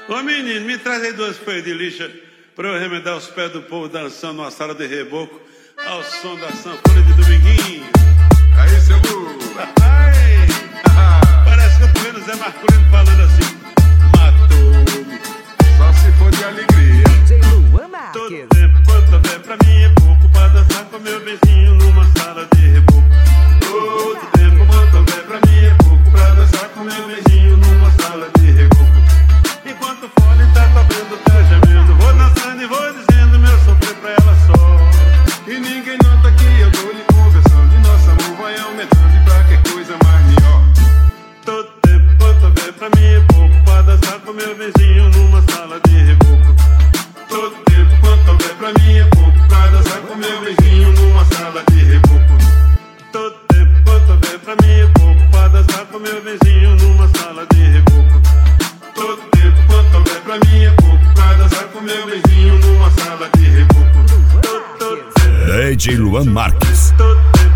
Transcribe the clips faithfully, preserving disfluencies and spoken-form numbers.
Ô menino, me traz aí duas folhas de lixa pra eu remendar os pés do povo dançando numa sala de reboco ao som da sanfona de Dominguinho. Aí, seu Lu. Ai, parece que eu tô vendo o Zé Marculino falando assim: matou-me. Só se for de alegria. D J Luan Marques. Todo tempo quanto houver pra mim é pouco pra dançar com meu vizinho numa sala de reboco. Todo tempo quanto houver pra mim é pouco pra dançar com meu vizinho numa sala de reboco. Enquanto o fole tá tocando, tá gemendo, vou dançando e vou dizendo meu sofrer pra ela só. E ninguém nota que eu tô lhe conversando e nosso amor vai aumentando e pra que coisa mais melhor. Todo tempo quanto houver pra mim é pouco pra dançar com meu vizinho numa sala de reboco. Todo tempo quanto houver pra mim é pouco pra dançar com meu vizinho numa sala de reboco. Todo tempo quanto houver pra mim é pouco pra dançar com meu vizinho numa sala de reboco. Todo tempo quanto houver pra mim é pouco pra dançar com meu vizinho numa sala de reboco. Todo, todo tempo. D J Luan Marques. Todo tempo.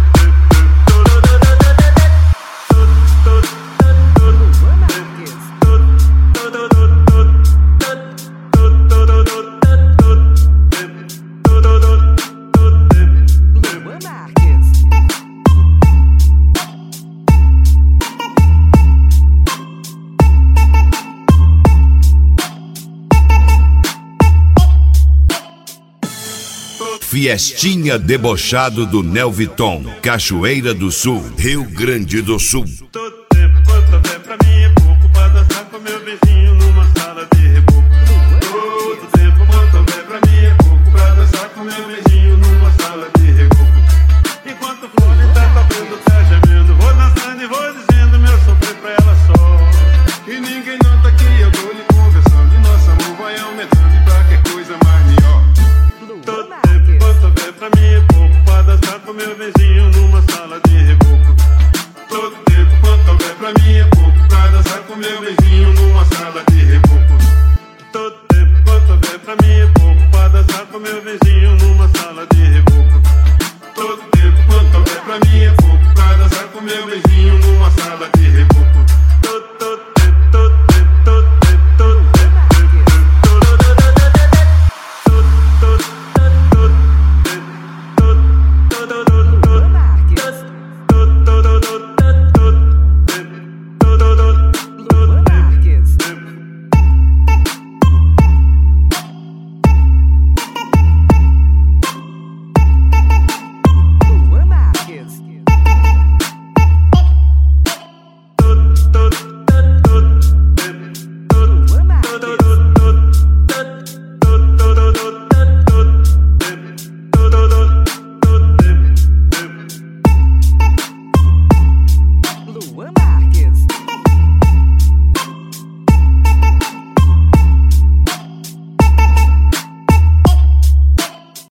Fiestinha debochado do Nelviton, Cachoeira do Sul, Rio Grande do Sul. Todo tempo quanto houver pra mim é pouco pra dançar com meu vizinho numa sala de reboco. Todo tempo quanto houver pra mim é pouco pra dançar com meu vizinho numa sala de reboco. Enquanto o fone tá tocando, tá gemendo, vou dançando e vou dizendo meu sofrer pra ela só. E ninguém nota que eu tô lhe conversando e nosso amor vai aumentando e pra que coisa mais melhor. Todo tempo quanto houver pra mim é pouco pra dançar com meu vizinho numa sala de reboco. Todo tempo quanto houver pra mim é pouco pra dançar com meu vizinho numa sala de reboco. Todo tempo quanto houver pra mim é pouco pra dançar com meu vizinho numa sala de reboco. Todo tempo quanto houver pra mim é pouco pra dançar com meu vizinho numa